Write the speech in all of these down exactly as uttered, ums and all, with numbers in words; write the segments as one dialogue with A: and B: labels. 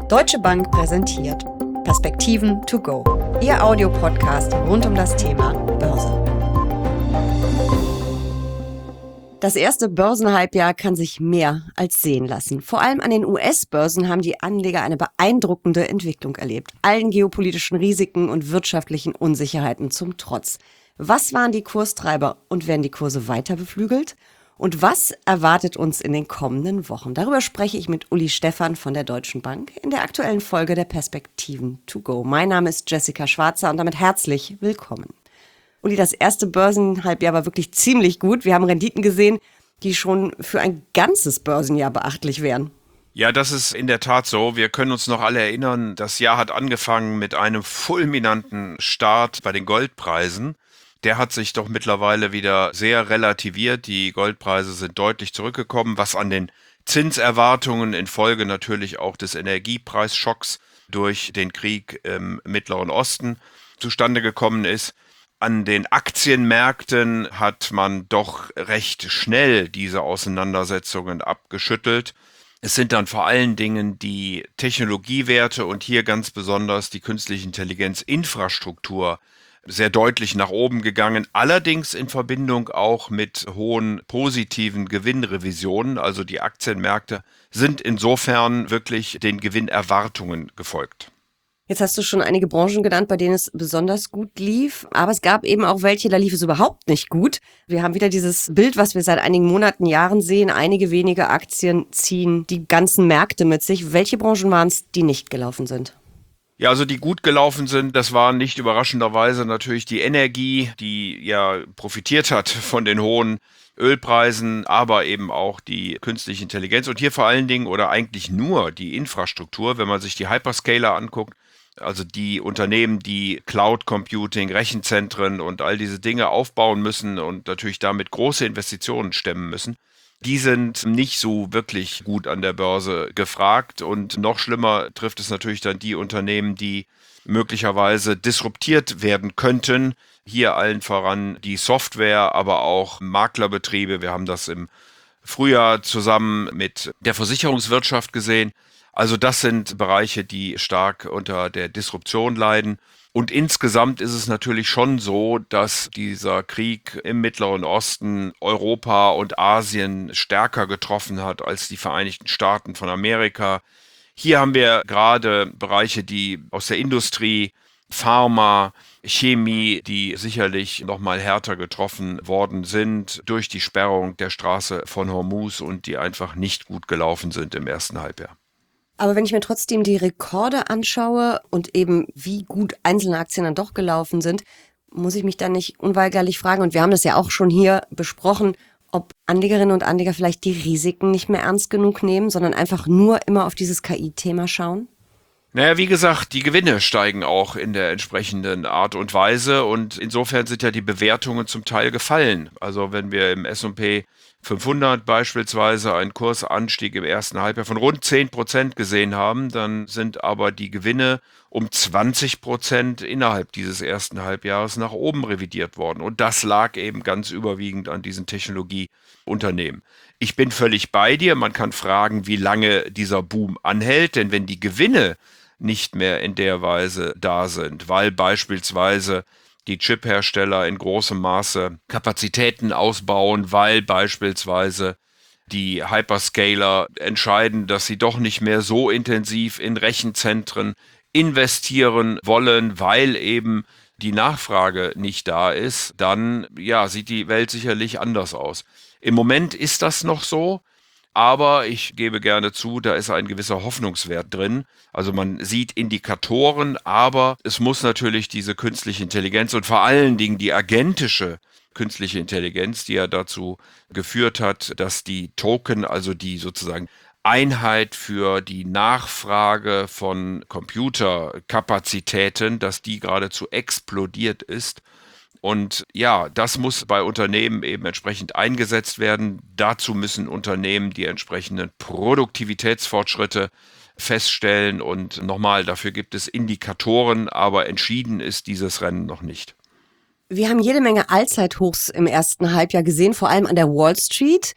A: Deutsche Bank präsentiert Perspektiven to go, Ihr Audiopodcast rund um das Thema Börse. Das erste Börsenhalbjahr kann sich mehr als sehen lassen. Vor allem an den U S-Börsen haben die Anleger eine beeindruckende Entwicklung erlebt. Allen geopolitischen Risiken und wirtschaftlichen Unsicherheiten zum Trotz. Was waren die Kurstreiber und werden die Kurse weiter beflügelt? Und was erwartet uns in den kommenden Wochen? Darüber spreche ich mit Uli Stephan von der Deutschen Bank in der aktuellen Folge der Perspektiven to go. Mein Name ist Jessica Schwarzer und damit herzlich willkommen. Uli, das erste Börsenhalbjahr war wirklich ziemlich gut. Wir haben Renditen gesehen, die schon für ein ganzes Börsenjahr beachtlich wären.
B: Ja, das ist in der Tat so. Wir können uns noch alle erinnern, das Jahr hat angefangen mit einem fulminanten Start bei den Goldpreisen. Der hat sich doch mittlerweile wieder sehr relativiert. Die Goldpreise sind deutlich zurückgekommen, was an den Zinserwartungen infolge natürlich auch des Energiepreisschocks durch den Krieg im Mittleren Osten zustande gekommen ist. An den Aktienmärkten hat man doch recht schnell diese Auseinandersetzungen abgeschüttelt. Es sind dann vor allen Dingen die Technologiewerte und hier ganz besonders die künstliche Intelligenz-Infrastruktur sehr deutlich nach oben gegangen, allerdings in Verbindung auch mit hohen positiven Gewinnrevisionen. Also die Aktienmärkte sind insofern wirklich den Gewinnerwartungen gefolgt.
A: Jetzt hast du schon einige Branchen genannt, bei denen es besonders gut lief, aber es gab eben auch welche, da lief es überhaupt nicht gut. Wir haben wieder dieses Bild, was wir seit einigen Monaten, Jahren sehen. Einige wenige Aktien ziehen die ganzen Märkte mit sich. Welche Branchen waren es, die nicht gelaufen sind?
B: Ja, also die gut gelaufen sind, das war nicht überraschenderweise natürlich die Energie, die ja profitiert hat von den hohen Ölpreisen, aber eben auch die künstliche Intelligenz und hier vor allen Dingen oder eigentlich nur die Infrastruktur, wenn man sich die Hyperscaler anguckt, also die Unternehmen, die Cloud Computing, Rechenzentren und all diese Dinge aufbauen müssen und natürlich damit große Investitionen stemmen müssen. Die sind nicht so wirklich gut an der Börse gefragt und noch schlimmer trifft es natürlich dann die Unternehmen, die möglicherweise disruptiert werden könnten. Hier allen voran die Software, aber auch Maklerbetriebe. Wir haben das im Frühjahr zusammen mit der Versicherungswirtschaft gesehen. Also das sind Bereiche, die stark unter der Disruption leiden. Und insgesamt ist es natürlich schon so, dass dieser Krieg im Mittleren Osten Europa und Asien stärker getroffen hat als die Vereinigten Staaten von Amerika. Hier haben wir gerade Bereiche, die aus der Industrie, Pharma, Chemie, die sicherlich noch mal härter getroffen worden sind durch die Sperrung der Straße von Hormuz und die einfach nicht gut gelaufen sind im ersten Halbjahr.
A: Aber wenn ich mir trotzdem die Rekorde anschaue und eben wie gut einzelne Aktien dann doch gelaufen sind, muss ich mich dann nicht unweigerlich fragen, und wir haben das ja auch schon hier besprochen, ob Anlegerinnen und Anleger vielleicht die Risiken nicht mehr ernst genug nehmen, sondern einfach nur immer auf dieses K I-Thema schauen?
B: Naja, wie gesagt, die Gewinne steigen auch in der entsprechenden Art und Weise und insofern sind ja die Bewertungen zum Teil gefallen. Also wenn wir im S und P fünfhundert beispielsweise einen Kursanstieg im ersten Halbjahr von rund zehn Prozent gesehen haben, dann sind aber die Gewinne um zwanzig Prozent innerhalb dieses ersten Halbjahres nach oben revidiert worden. Und das lag eben ganz überwiegend an diesen Technologieunternehmen. Ich bin völlig bei dir. Man kann fragen, wie lange dieser Boom anhält, denn wenn die Gewinne nicht mehr in der Weise da sind, weil beispielsweise die Chiphersteller in großem Maße Kapazitäten ausbauen, weil beispielsweise die Hyperscaler entscheiden, dass sie doch nicht mehr so intensiv in Rechenzentren investieren wollen, weil eben die Nachfrage nicht da ist, dann ja, sieht die Welt sicherlich anders aus. Im Moment ist das noch so. Aber ich gebe gerne zu, da ist ein gewisser Hoffnungswert drin. Also man sieht Indikatoren, aber es muss natürlich diese künstliche Intelligenz und vor allen Dingen die agentische künstliche Intelligenz, die ja dazu geführt hat, dass die Token, also die sozusagen Einheit für die Nachfrage von Computerkapazitäten, dass die geradezu explodiert ist. Und ja, das muss bei Unternehmen eben entsprechend eingesetzt werden. Dazu müssen Unternehmen die entsprechenden Produktivitätsfortschritte feststellen. Und nochmal, dafür gibt es Indikatoren, aber entschieden ist dieses Rennen noch nicht.
A: Wir haben jede Menge Allzeithochs im ersten Halbjahr gesehen, vor allem an der Wall Street.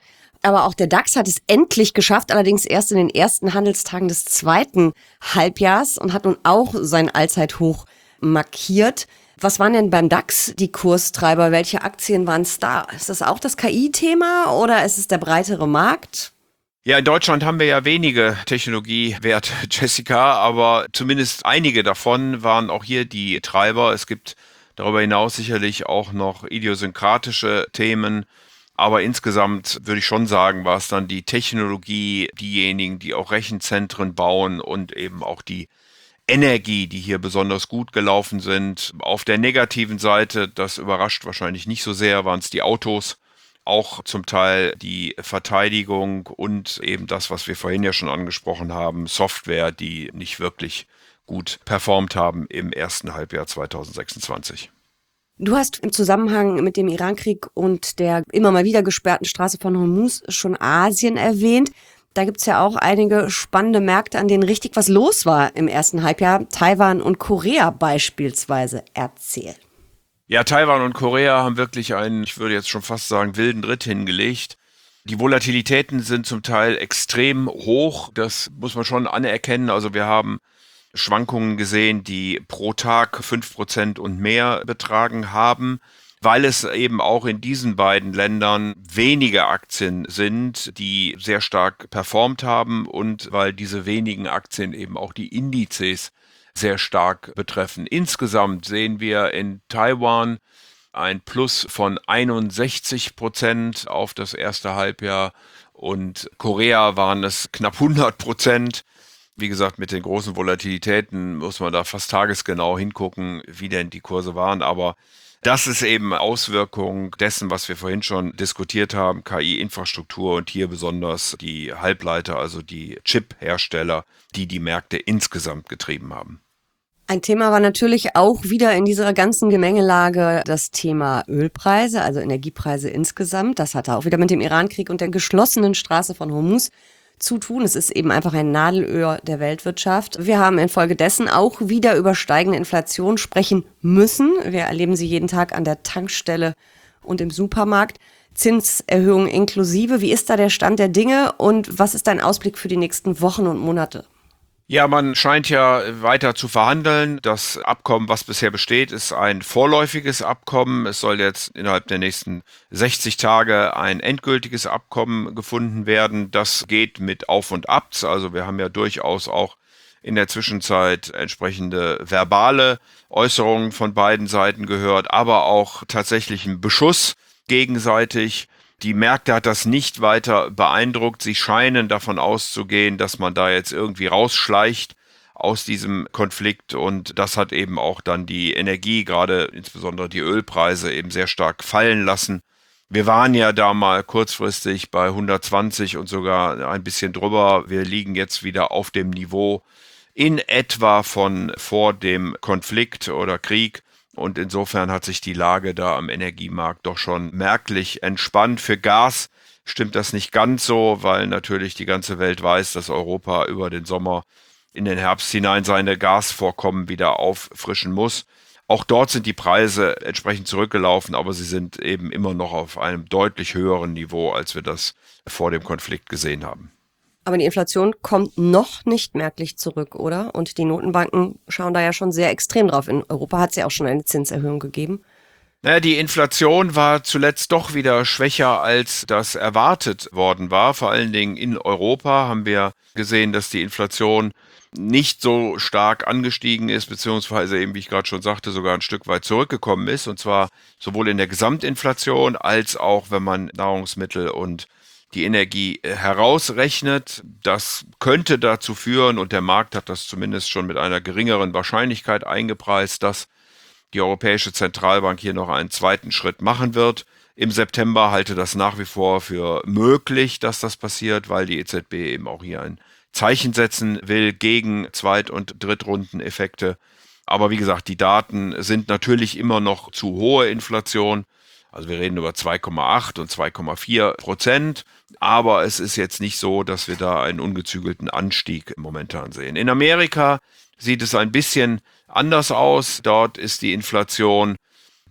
A: Aber auch der DAX hat es endlich geschafft, allerdings erst in den ersten Handelstagen des zweiten Halbjahres und hat nun auch sein Allzeithoch markiert. Was waren denn beim DAX die Kurstreiber? Welche Aktien waren es da? Ist das auch das K I-Thema oder ist es der breitere Markt?
B: Ja, in Deutschland haben wir ja wenige Technologiewerte, Jessica, aber zumindest einige davon waren auch hier die Treiber. Es gibt darüber hinaus sicherlich auch noch idiosynkratische Themen, aber insgesamt würde ich schon sagen, war es dann die Technologie, diejenigen, die auch Rechenzentren bauen und eben auch die Energie, die hier besonders gut gelaufen sind. Auf der negativen Seite, das überrascht wahrscheinlich nicht so sehr, waren es die Autos. Auch zum Teil die Verteidigung und eben das, was wir vorhin ja schon angesprochen haben, Software, die nicht wirklich gut performt haben im ersten Halbjahr zweitausendsechsundzwanzig.
A: Du hast im Zusammenhang mit dem Irankrieg und der immer mal wieder gesperrten Straße von Hormuz schon Asien erwähnt. Da gibt's ja auch einige spannende Märkte, an denen richtig was los war im ersten Halbjahr. Taiwan und Korea beispielsweise. Erzähl.
B: Ja, Taiwan und Korea haben wirklich einen, ich würde jetzt schon fast sagen, wilden Ritt hingelegt. Die Volatilitäten sind zum Teil extrem hoch, das muss man schon anerkennen. Also wir haben Schwankungen gesehen, die pro Tag fünf Prozent und mehr betragen haben, weil es eben auch in diesen beiden Ländern wenige Aktien sind, die sehr stark performt haben und weil diese wenigen Aktien eben auch die Indizes sehr stark betreffen. Insgesamt sehen wir in Taiwan ein Plus von einundsechzig Prozent auf das erste Halbjahr und Korea waren es knapp hundert Prozent. Wie gesagt, mit den großen Volatilitäten muss man da fast tagesgenau hingucken, wie denn die Kurse waren. Aber das ist eben Auswirkung dessen, was wir vorhin schon diskutiert haben, K I-Infrastruktur und hier besonders die Halbleiter, also die Chip-Hersteller, die die Märkte insgesamt getrieben haben.
A: Ein Thema war natürlich auch wieder in dieser ganzen Gemengelage das Thema Ölpreise, also Energiepreise insgesamt. Das hatte auch wieder mit dem Irankrieg und der geschlossenen Straße von Hormuz zu tun. Es ist eben einfach ein Nadelöhr der Weltwirtschaft. Wir haben infolgedessen auch wieder über steigende Inflation sprechen müssen. Wir erleben sie jeden Tag an der Tankstelle und im Supermarkt. Zinserhöhungen inklusive. Wie ist da der Stand der Dinge und was ist dein Ausblick für die nächsten Wochen und Monate?
B: Ja, man scheint ja weiter zu verhandeln. Das Abkommen, was bisher besteht, ist ein vorläufiges Abkommen. Es soll jetzt innerhalb der nächsten sechzig Tage ein endgültiges Abkommen gefunden werden. Das geht mit Auf und Abs. Also wir haben ja durchaus auch in der Zwischenzeit entsprechende verbale Äußerungen von beiden Seiten gehört, aber auch tatsächlichen Beschuss gegenseitig. Die Märkte hat das nicht weiter beeindruckt. Sie scheinen davon auszugehen, dass man da jetzt irgendwie rausschleicht aus diesem Konflikt. Und das hat eben auch dann die Energie, gerade insbesondere die Ölpreise, eben sehr stark fallen lassen. Wir waren ja da mal kurzfristig bei hundertzwanzig und sogar ein bisschen drüber. Wir liegen jetzt wieder auf dem Niveau in etwa von vor dem Konflikt oder Krieg. Und insofern hat sich die Lage da am Energiemarkt doch schon merklich entspannt. Für Gas stimmt das nicht ganz so, weil natürlich die ganze Welt weiß, dass Europa über den Sommer in den Herbst hinein seine Gasvorkommen wieder auffrischen muss. Auch dort sind die Preise entsprechend zurückgelaufen, aber sie sind eben immer noch auf einem deutlich höheren Niveau, als wir das vor dem Konflikt gesehen haben.
A: Aber die Inflation kommt noch nicht merklich zurück, oder? Und die Notenbanken schauen da ja schon sehr extrem drauf. In Europa hat es ja auch schon eine Zinserhöhung gegeben.
B: Naja, die Inflation war zuletzt doch wieder schwächer, als das erwartet worden war. Vor allen Dingen in Europa haben wir gesehen, dass die Inflation nicht so stark angestiegen ist, beziehungsweise eben, wie ich gerade schon sagte, sogar ein Stück weit zurückgekommen ist. Und zwar sowohl in der Gesamtinflation als auch, wenn man Nahrungsmittel und die Energie herausrechnet. Das könnte dazu führen, und der Markt hat das zumindest schon mit einer geringeren Wahrscheinlichkeit eingepreist, dass die Europäische Zentralbank hier noch einen zweiten Schritt machen wird. Im September halte das nach wie vor für möglich, dass das passiert, weil die E Z B eben auch hier ein Zeichen setzen will gegen Zweit- und Drittrundeneffekte. Aber wie gesagt, die Daten sind natürlich immer noch zu hohe Inflation. Also wir reden über zwei Komma acht und zwei Komma vier Prozent. Aber es ist jetzt nicht so, dass wir da einen ungezügelten Anstieg momentan sehen. In Amerika sieht es ein bisschen anders aus. Dort ist die Inflation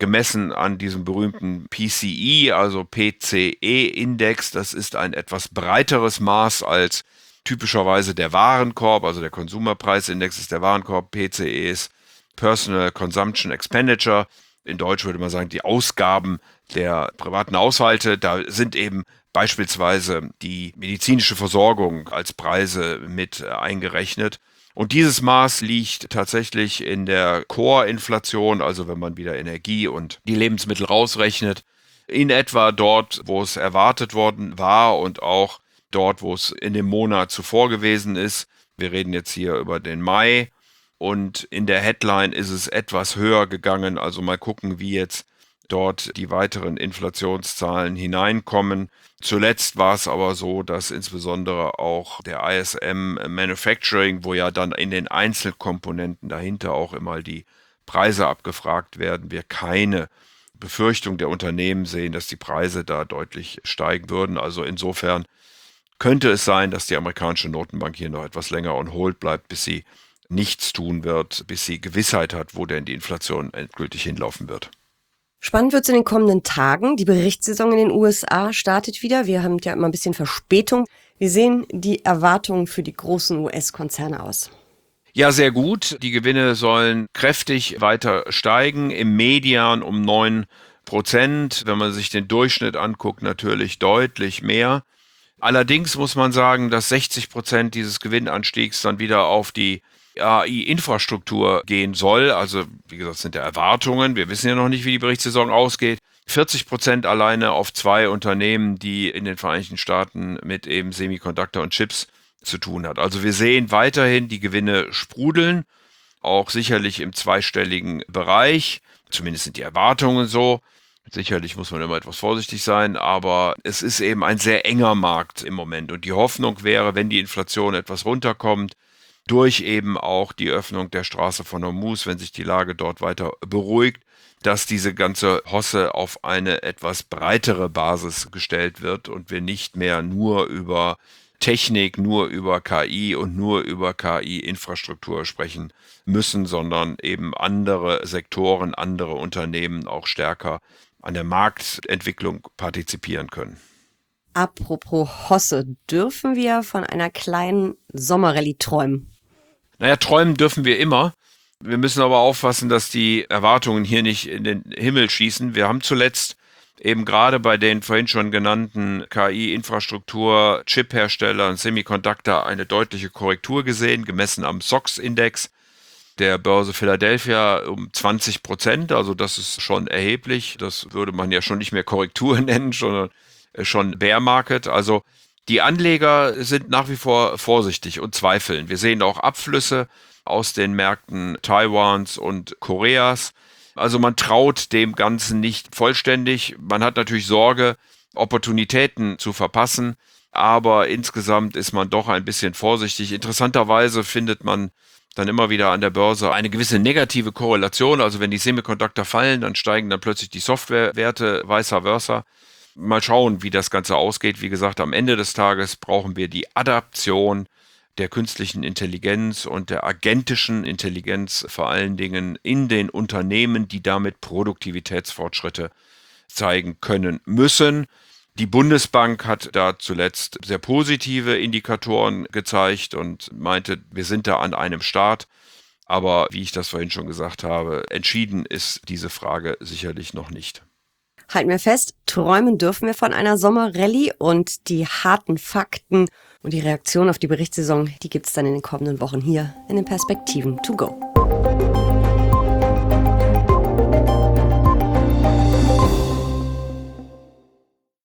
B: gemessen an diesem berühmten P C E, also P C E-Index. Das ist ein etwas breiteres Maß als typischerweise der Warenkorb, also der Konsumerpreisindex ist der Warenkorb, P C E ist Personal Consumption Expenditure. In Deutsch würde man sagen, die Ausgaben der privaten Haushalte. Da sind eben beispielsweise die medizinische Versorgung als Preise mit eingerechnet. Und dieses Maß liegt tatsächlich in der Core-Inflation, also wenn man wieder Energie und die Lebensmittel rausrechnet, in etwa dort, wo es erwartet worden war und auch dort, wo es in dem Monat zuvor gewesen ist. Wir reden jetzt hier über den Mai und in der Headline ist es etwas höher gegangen. Also mal gucken, wie jetzt dort die weiteren Inflationszahlen hineinkommen. Zuletzt war es aber so, dass insbesondere auch der I S M Manufacturing, wo ja dann in den Einzelkomponenten dahinter auch immer die Preise abgefragt werden, wir keine Befürchtung der Unternehmen sehen, dass die Preise da deutlich steigen würden. Also insofern könnte es sein, dass die amerikanische Notenbank hier noch etwas länger on hold bleibt, bis sie nichts tun wird, bis sie Gewissheit hat, wo denn die Inflation endgültig hinlaufen wird.
A: Spannend wird es in den kommenden Tagen. Die Berichtssaison in den U S A startet wieder. Wir haben ja immer ein bisschen Verspätung. Wie sehen die Erwartungen für die großen U S-Konzerne aus?
B: Ja, sehr gut. Die Gewinne sollen kräftig weiter steigen, im Median um neun Prozent. Wenn man sich den Durchschnitt anguckt, natürlich deutlich mehr. Allerdings muss man sagen, dass sechzig Prozent dieses Gewinnanstiegs dann wieder auf die A I-Infrastruktur gehen soll. Also, wie gesagt, das sind ja Erwartungen. Wir wissen ja noch nicht, wie die Berichtssaison ausgeht. vierzig Prozent alleine auf zwei Unternehmen, die in den Vereinigten Staaten mit eben Semiconductor und Chips zu tun hat. Also wir sehen weiterhin die Gewinne sprudeln, auch sicherlich im zweistelligen Bereich. Zumindest sind die Erwartungen so. Sicherlich muss man immer etwas vorsichtig sein, aber es ist eben ein sehr enger Markt im Moment. Und die Hoffnung wäre, wenn die Inflation etwas runterkommt, durch eben auch die Öffnung der Straße von Hormuz, wenn sich die Lage dort weiter beruhigt, dass diese ganze Hosse auf eine etwas breitere Basis gestellt wird und wir nicht mehr nur über Technik, nur über K I und nur über K I-Infrastruktur sprechen müssen, sondern eben andere Sektoren, andere Unternehmen auch stärker an der Marktentwicklung partizipieren können.
A: Apropos Hosse, dürfen wir von einer kleinen Sommerrallye träumen?
B: Naja, träumen dürfen wir immer. Wir müssen aber aufpassen, dass die Erwartungen hier nicht in den Himmel schießen. Wir haben zuletzt eben gerade bei den vorhin schon genannten K I-Infrastruktur, Chip-Herstellern, Semiconductor eine deutliche Korrektur gesehen, gemessen am S O X-Index der Börse Philadelphia um zwanzig Prozent. Also das ist schon erheblich. Das würde man ja schon nicht mehr Korrektur nennen, sondern schon Bear Market. Also die Anleger sind nach wie vor vorsichtig und zweifeln. Wir sehen auch Abflüsse aus den Märkten Taiwans und Koreas. Also man traut dem Ganzen nicht vollständig. Man hat natürlich Sorge, Opportunitäten zu verpassen, aber insgesamt ist man doch ein bisschen vorsichtig. Interessanterweise findet man dann immer wieder an der Börse eine gewisse negative Korrelation. Also wenn die Semiconductor fallen, dann steigen dann plötzlich die Softwarewerte, vice versa. Mal schauen, wie das Ganze ausgeht. Wie gesagt, am Ende des Tages brauchen wir die Adaption der künstlichen Intelligenz und der agentischen Intelligenz vor allen Dingen in den Unternehmen, die damit Produktivitätsfortschritte zeigen können müssen. Die Bundesbank hat da zuletzt sehr positive Indikatoren gezeigt und meinte, wir sind da an einem Start. Aber wie ich das vorhin schon gesagt habe, entschieden ist diese Frage sicherlich noch nicht.
A: Halten wir fest, träumen dürfen wir von einer Sommerrallye und die harten Fakten und die Reaktion auf die Berichtssaison, die gibt es dann in den kommenden Wochen hier in den Perspektiven to go.